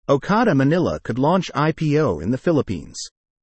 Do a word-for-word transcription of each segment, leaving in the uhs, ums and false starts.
Okada Manila could launch I P O in the Philippines.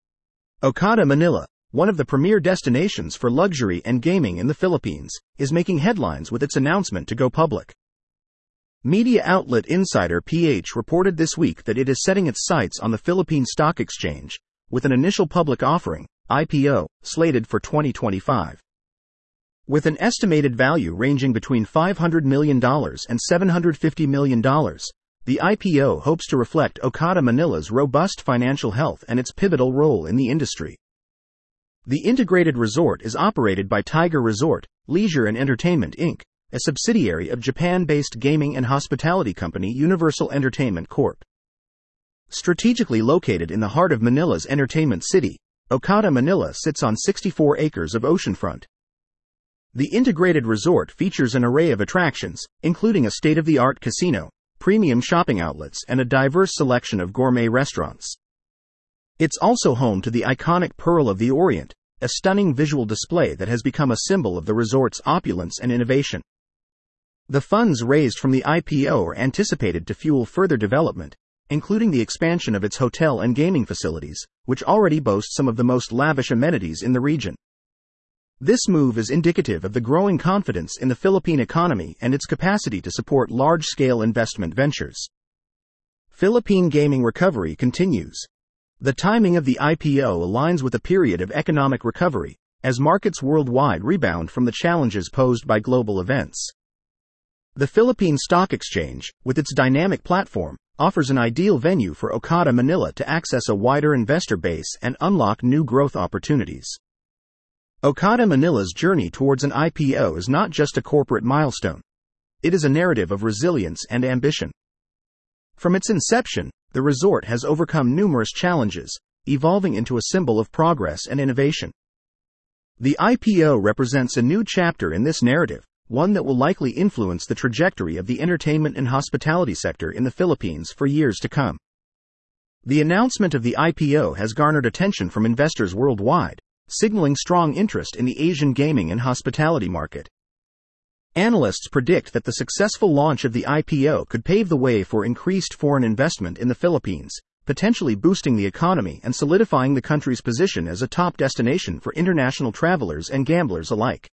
Okada Manila, one of the premier destinations for luxury and gaming in the Philippines, is making headlines with its announcement to go public. Media outlet Insider P H reported this week that it is setting its sights on the Philippine Stock Exchange, with an initial public offering, I P O, slated for twenty twenty-five. With an estimated value ranging between five hundred million dollars and seven hundred fifty million dollars, the I P O hopes to reflect Okada Manila's robust financial health and its pivotal role in the industry. The integrated resort is operated by Tiger Resort, Leisure and Entertainment Incorporated, a subsidiary of Japan-based gaming and hospitality company Universal Entertainment Corporation. Strategically located in the heart of Manila's entertainment city, Okada Manila sits on sixty-four acres of oceanfront. The integrated resort features an array of attractions, including a state-of-the-art casino, premium shopping outlets, and a diverse selection of gourmet restaurants. It's also home to the iconic Pearl of the Orient, a stunning visual display that has become a symbol of the resort's opulence and innovation. The funds raised from the I P O are anticipated to fuel further development, including the expansion of its hotel and gaming facilities, which already boast some of the most lavish amenities in the region. This move is indicative of the growing confidence in the Philippine economy and its capacity to support large-scale investment ventures. Philippine gaming recovery continues. The timing of the I P O aligns with a period of economic recovery, as markets worldwide rebound from the challenges posed by global events. The Philippine Stock Exchange, with its dynamic platform, offers an ideal venue for Okada Manila to access a wider investor base and unlock new growth opportunities. Okada Manila's journey towards an I P O is not just a corporate milestone. It is a narrative of resilience and ambition. From its inception, the resort has overcome numerous challenges, evolving into a symbol of progress and innovation. The I P O represents a new chapter in this narrative, one that will likely influence the trajectory of the entertainment and hospitality sector in the Philippines for years to come. The announcement of the I P O has garnered attention from investors worldwide, signaling strong interest in the Asian gaming and hospitality market. Analysts predict that the successful launch of the I P O could pave the way for increased foreign investment in the Philippines, potentially boosting the economy and solidifying the country's position as a top destination for international travelers and gamblers alike.